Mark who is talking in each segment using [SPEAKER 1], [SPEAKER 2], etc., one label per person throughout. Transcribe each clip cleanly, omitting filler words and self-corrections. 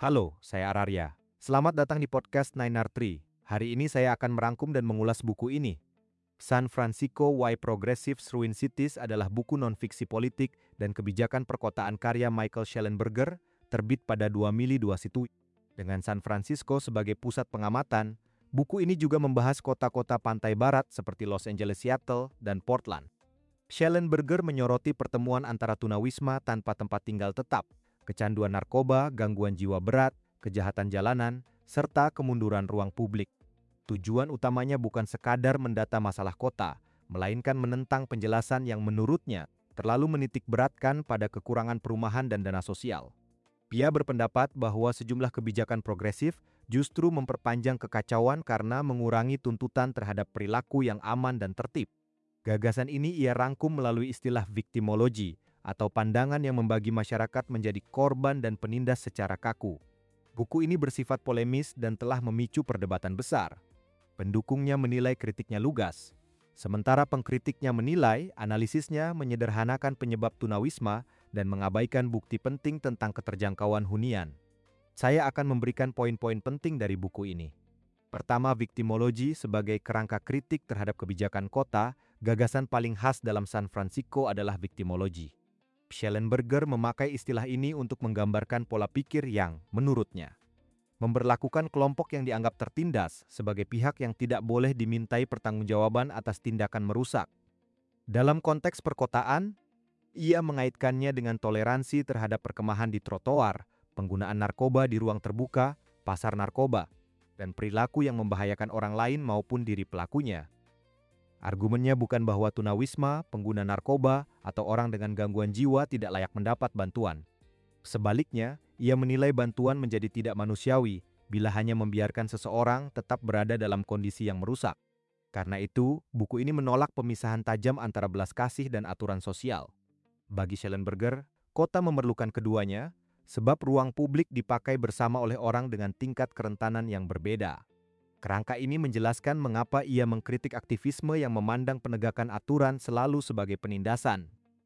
[SPEAKER 1] Halo, saya Ararya. Selamat datang di podcast 9R3. Hari ini saya akan merangkum dan mengulas buku ini. San Francisco Why Progressives Ruin Cities adalah buku non-fiksi politik dan kebijakan perkotaan karya Michael Shellenberger, terbit pada 2 Mei 21. Dengan San Francisco sebagai pusat pengamatan, buku ini juga membahas kota-kota pantai barat seperti Los Angeles, Seattle, dan Portland. Shellenberger menyoroti pertemuan antara tunawisma tanpa tempat tinggal tetap, kecanduan narkoba, gangguan jiwa berat, kejahatan jalanan, serta kemunduran ruang publik. Tujuan utamanya bukan sekadar mendata masalah kota, melainkan menentang penjelasan yang menurutnya terlalu menitik beratkan pada kekurangan perumahan dan dana sosial. Ia berpendapat bahwa sejumlah kebijakan progresif justru memperpanjang kekacauan karena mengurangi tuntutan terhadap perilaku yang aman dan tertib. Gagasan ini ia rangkum melalui istilah viktimologi, atau pandangan yang membagi masyarakat menjadi korban dan penindas secara kaku. Buku ini bersifat polemis dan telah memicu perdebatan besar. Pendukungnya menilai kritiknya lugas, sementara pengkritiknya menilai analisisnya menyederhanakan penyebab tunawisma dan mengabaikan bukti penting tentang keterjangkauan hunian. Saya akan memberikan poin-poin penting dari buku ini. Pertama, viktimologi sebagai kerangka kritik terhadap kebijakan kota. Gagasan paling khas dalam San Francisco adalah viktimologi. Shellenberger memakai istilah ini untuk menggambarkan pola pikir yang, menurutnya, memberlakukan kelompok yang dianggap tertindas sebagai pihak yang tidak boleh dimintai pertanggungjawaban atas tindakan merusak. Dalam konteks perkotaan, ia mengaitkannya dengan toleransi terhadap perkemahan di trotoar, penggunaan narkoba di ruang terbuka, pasar narkoba, dan perilaku yang membahayakan orang lain maupun diri pelakunya. Argumennya bukan bahwa tunawisma, pengguna narkoba, atau orang dengan gangguan jiwa tidak layak mendapat bantuan. Sebaliknya, ia menilai bantuan menjadi tidak manusiawi bila hanya membiarkan seseorang tetap berada dalam kondisi yang merusak. Karena itu, buku ini menolak pemisahan tajam antara belas kasih dan aturan sosial. Bagi Shellenberger, kota memerlukan keduanya, sebab ruang publik dipakai bersama oleh orang dengan tingkat kerentanan yang berbeda. Kerangka ini menjelaskan mengapa ia mengkritik aktivisme yang memandang penegakan aturan selalu sebagai penindasan.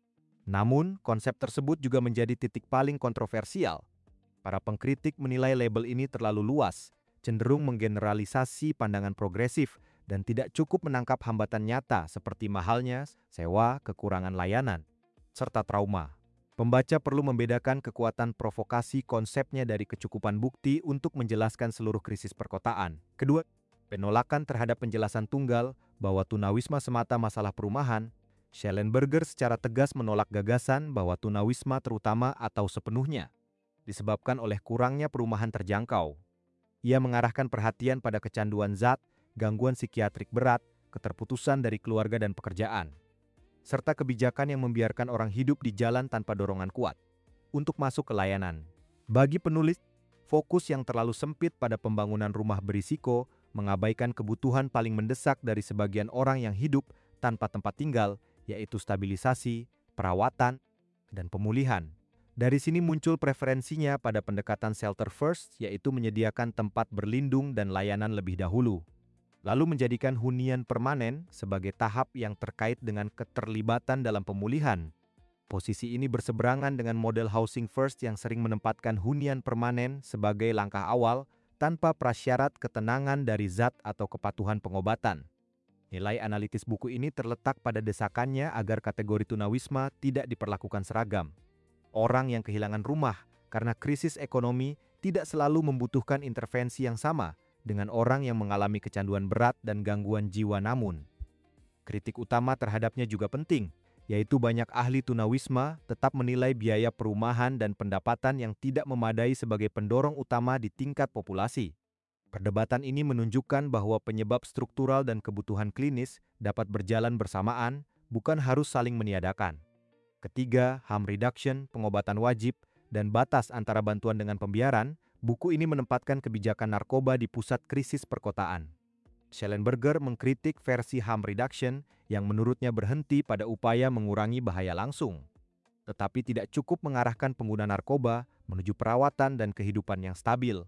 [SPEAKER 1] Namun, konsep tersebut juga menjadi titik paling kontroversial. Para pengkritik menilai label ini terlalu luas, cenderung menggeneralisasi pandangan progresif, dan tidak cukup menangkap hambatan nyata seperti mahalnya sewa, kekurangan layanan, serta trauma. Pembaca perlu membedakan kekuatan provokasi konsepnya dari kecukupan bukti untuk menjelaskan seluruh krisis perkotaan. Kedua, penolakan terhadap penjelasan tunggal bahwa tunawisma semata masalah perumahan. Shellenberger secara tegas menolak gagasan bahwa tunawisma terutama atau sepenuhnya disebabkan oleh kurangnya perumahan terjangkau. Ia mengarahkan perhatian pada kecanduan zat, gangguan psikiatrik berat, keterputusan dari keluarga dan pekerjaan, serta kebijakan yang membiarkan orang hidup di jalan tanpa dorongan kuat untuk masuk ke layanan. Bagi penulis, fokus yang terlalu sempit pada pembangunan rumah berisiko mengabaikan kebutuhan paling mendesak dari sebagian orang yang hidup tanpa tempat tinggal, yaitu stabilisasi, perawatan, dan pemulihan. Dari sini muncul preferensinya pada pendekatan shelter first, yaitu menyediakan tempat berlindung dan layanan lebih dahulu, lalu menjadikan hunian permanen sebagai tahap yang terkait dengan keterlibatan dalam pemulihan. Posisi ini berseberangan dengan model housing first yang sering menempatkan hunian permanen sebagai langkah awal tanpa prasyarat ketenangan dari zat atau kepatuhan pengobatan. Nilai analitis buku ini terletak pada desakannya agar kategori tunawisma tidak diperlakukan seragam. Orang yang kehilangan rumah karena krisis ekonomi tidak selalu membutuhkan intervensi yang sama dengan orang yang mengalami kecanduan berat dan gangguan jiwa. Namun, kritik utama terhadapnya juga penting, yaitu banyak ahli tunawisma tetap menilai biaya perumahan dan pendapatan yang tidak memadai sebagai pendorong utama di tingkat populasi. Perdebatan ini menunjukkan bahwa penyebab struktural dan kebutuhan klinis dapat berjalan bersamaan, bukan harus saling meniadakan. Ketiga, harm reduction, pengobatan wajib, dan batas antara bantuan dengan pembiaran. Buku ini menempatkan kebijakan narkoba di pusat krisis perkotaan. Shellenberger mengkritik versi harm reduction yang menurutnya berhenti pada upaya mengurangi bahaya langsung, tetapi tidak cukup mengarahkan pengguna narkoba menuju perawatan dan kehidupan yang stabil.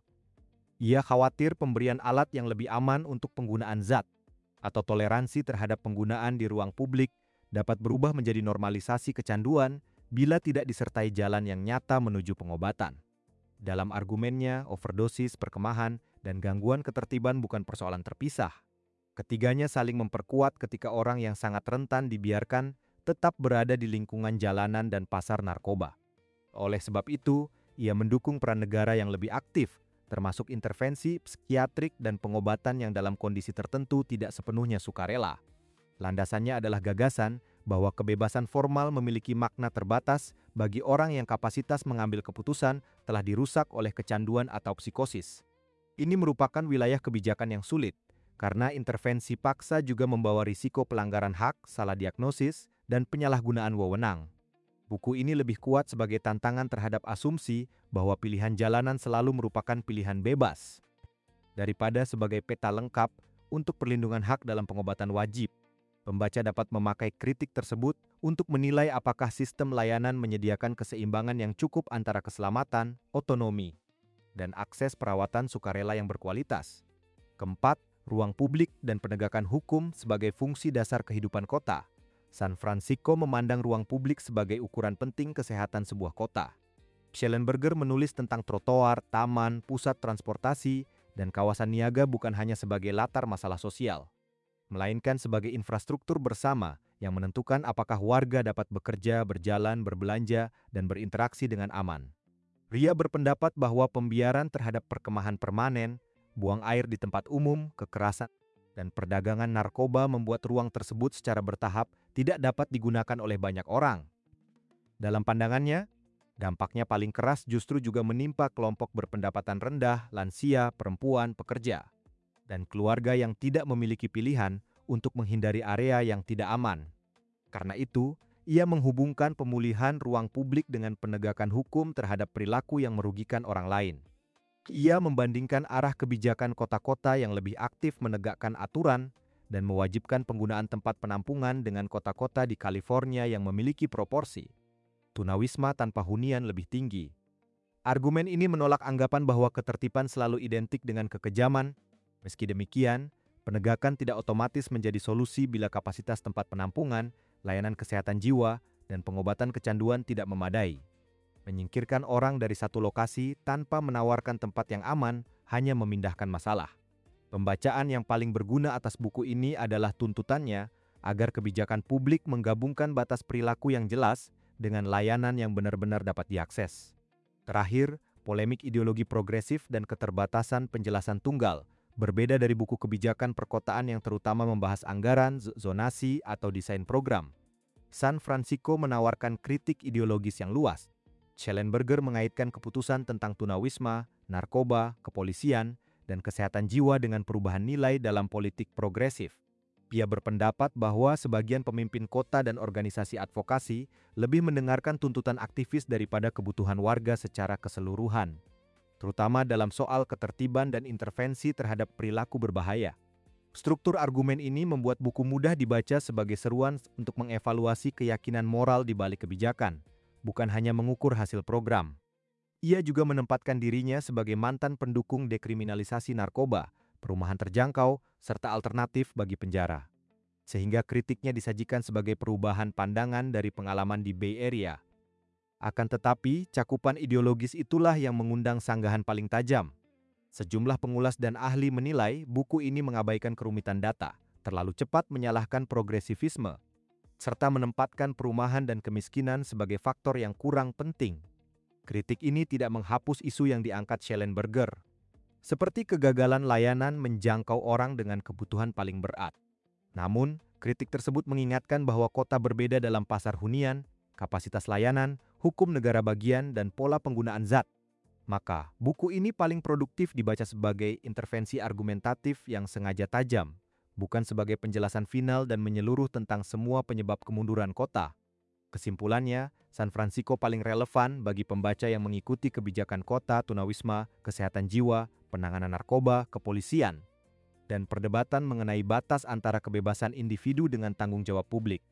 [SPEAKER 1] Ia khawatir pemberian alat yang lebih aman untuk penggunaan zat atau toleransi terhadap penggunaan di ruang publik dapat berubah menjadi normalisasi kecanduan bila tidak disertai jalan yang nyata menuju pengobatan. Dalam argumennya, overdosis, perkemahan, dan gangguan ketertiban bukan persoalan terpisah. Ketiganya saling memperkuat ketika orang yang sangat rentan dibiarkan tetap berada di lingkungan jalanan dan pasar narkoba. Oleh sebab itu, ia mendukung peran negara yang lebih aktif, termasuk intervensi psikiatrik dan pengobatan yang dalam kondisi tertentu tidak sepenuhnya sukarela. Landasannya adalah gagasan bahwa kebebasan formal memiliki makna terbatas bagi orang yang kapasitas mengambil keputusan telah dirusak oleh kecanduan atau psikosis. Ini merupakan wilayah kebijakan yang sulit, karena intervensi paksa juga membawa risiko pelanggaran hak, salah diagnosis, dan penyalahgunaan wewenang. Buku ini lebih kuat sebagai tantangan terhadap asumsi bahwa pilihan jalanan selalu merupakan pilihan bebas, daripada sebagai peta lengkap untuk perlindungan hak dalam pengobatan wajib. Pembaca dapat memakai kritik tersebut untuk menilai apakah sistem layanan menyediakan keseimbangan yang cukup antara keselamatan, otonomi, dan akses perawatan sukarela yang berkualitas. Keempat, ruang publik dan penegakan hukum sebagai fungsi dasar kehidupan kota. San Francisco memandang ruang publik sebagai ukuran penting kesehatan sebuah kota. Schellenberger menulis tentang trotoar, taman, pusat transportasi, dan kawasan niaga bukan hanya sebagai latar masalah sosial, melainkan sebagai infrastruktur bersama yang menentukan apakah warga dapat bekerja, berjalan, berbelanja, dan berinteraksi dengan aman. Ria berpendapat bahwa pembiaran terhadap perkemahan permanen, buang air di tempat umum, kekerasan, dan perdagangan narkoba membuat ruang tersebut secara bertahap tidak dapat digunakan oleh banyak orang. Dalam pandangannya, dampaknya paling keras justru juga menimpa kelompok berpendapatan rendah, lansia, perempuan, pekerja, dan keluarga yang tidak memiliki pilihan untuk menghindari area yang tidak aman. Karena itu, ia menghubungkan pemulihan ruang publik dengan penegakan hukum terhadap perilaku yang merugikan orang lain. Ia membandingkan arah kebijakan kota-kota yang lebih aktif menegakkan aturan dan mewajibkan penggunaan tempat penampungan dengan kota-kota di California yang memiliki proporsi tunawisma tanpa hunian lebih tinggi. Argumen ini menolak anggapan bahwa ketertiban selalu identik dengan kekejaman. Meski demikian, penegakan tidak otomatis menjadi solusi bila kapasitas tempat penampungan, layanan kesehatan jiwa, dan pengobatan kecanduan tidak memadai. Menyingkirkan orang dari satu lokasi tanpa menawarkan tempat yang aman hanya memindahkan masalah. Pembacaan yang paling berguna atas buku ini adalah tuntutannya agar kebijakan publik menggabungkan batas perilaku yang jelas dengan layanan yang benar-benar dapat diakses. Terakhir, polemik ideologi progresif dan keterbatasan penjelasan tunggal berbeda dari buku kebijakan perkotaan yang terutama membahas anggaran, zonasi, atau desain program. San Francisco menawarkan kritik ideologis yang luas. Schellenberger mengaitkan keputusan tentang tunawisma, narkoba, kepolisian, dan kesehatan jiwa dengan perubahan nilai dalam politik progresif. Ia berpendapat bahwa sebagian pemimpin kota dan organisasi advokasi lebih mendengarkan tuntutan aktivis daripada kebutuhan warga secara keseluruhan, terutama dalam soal ketertiban dan intervensi terhadap perilaku berbahaya. Struktur argumen ini membuat buku mudah dibaca sebagai seruan untuk mengevaluasi keyakinan moral di balik kebijakan, bukan hanya mengukur hasil program. Ia juga menempatkan dirinya sebagai mantan pendukung dekriminalisasi narkoba, perumahan terjangkau, serta alternatif bagi penjara. Sehingga kritiknya disajikan sebagai perubahan pandangan dari pengalaman di Bay Area. Akan tetapi, cakupan ideologis itulah yang mengundang sanggahan paling tajam. Sejumlah pengulas dan ahli menilai buku ini mengabaikan kerumitan data, terlalu cepat menyalahkan progresivisme, serta menempatkan perumahan dan kemiskinan sebagai faktor yang kurang penting. Kritik ini tidak menghapus isu yang diangkat Schellenberger, seperti kegagalan layanan menjangkau orang dengan kebutuhan paling berat. Namun, kritik tersebut mengingatkan bahwa kota berbeda dalam pasar hunian, kapasitas layanan, hukum negara bagian, dan pola penggunaan zat. Maka, buku ini paling produktif dibaca sebagai intervensi argumentatif yang sengaja tajam, bukan sebagai penjelasan final dan menyeluruh tentang semua penyebab kemunduran kota. Kesimpulannya, San Francisco paling relevan bagi pembaca yang mengikuti kebijakan kota, tunawisma, kesehatan jiwa, penanganan narkoba, kepolisian, dan perdebatan mengenai batas antara kebebasan individu dengan tanggung jawab publik.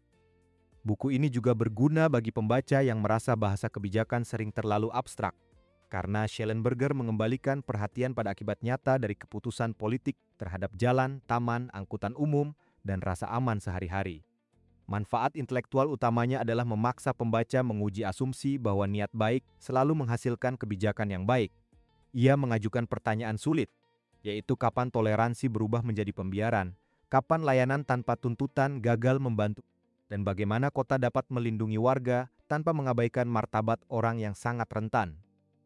[SPEAKER 1] Buku ini juga berguna bagi pembaca yang merasa bahasa kebijakan sering terlalu abstrak, karena Schellenberger mengembalikan perhatian pada akibat nyata dari keputusan politik terhadap jalan, taman, angkutan umum, dan rasa aman sehari-hari. Manfaat intelektual utamanya adalah memaksa pembaca menguji asumsi bahwa niat baik selalu menghasilkan kebijakan yang baik. Ia mengajukan pertanyaan sulit, yaitu kapan toleransi berubah menjadi pembiaran, kapan layanan tanpa tuntutan gagal membantu, dan bagaimana kota dapat melindungi warga tanpa mengabaikan martabat orang yang sangat rentan.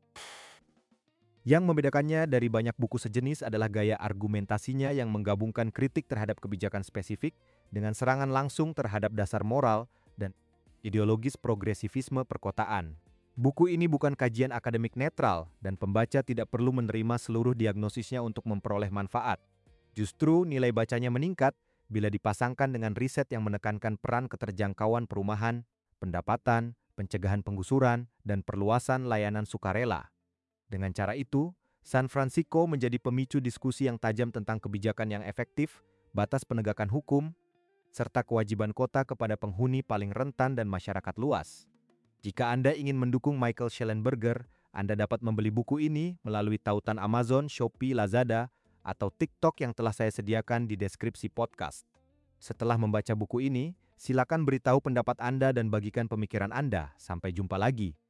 [SPEAKER 1] Yang membedakannya dari banyak buku sejenis adalah gaya argumentasinya yang menggabungkan kritik terhadap kebijakan spesifik dengan serangan langsung terhadap dasar moral dan ideologis progresivisme perkotaan. Buku ini bukan kajian akademik netral dan pembaca tidak perlu menerima seluruh diagnosisnya untuk memperoleh manfaat. Justru nilai bacanya meningkat bila dipasangkan dengan riset yang menekankan peran keterjangkauan perumahan, pendapatan, pencegahan penggusuran, dan perluasan layanan sukarela. Dengan cara itu, San Francisco menjadi pemicu diskusi yang tajam tentang kebijakan yang efektif, batas penegakan hukum, serta kewajiban kota kepada penghuni paling rentan dan masyarakat luas. Jika Anda ingin mendukung Michael Shellenberger, Anda dapat membeli buku ini melalui tautan Amazon, Shopee, Lazada, atau TikTok yang telah saya sediakan di deskripsi podcast. Setelah membaca buku ini, silakan beritahu pendapat Anda dan bagikan pemikiran Anda. Sampai jumpa lagi.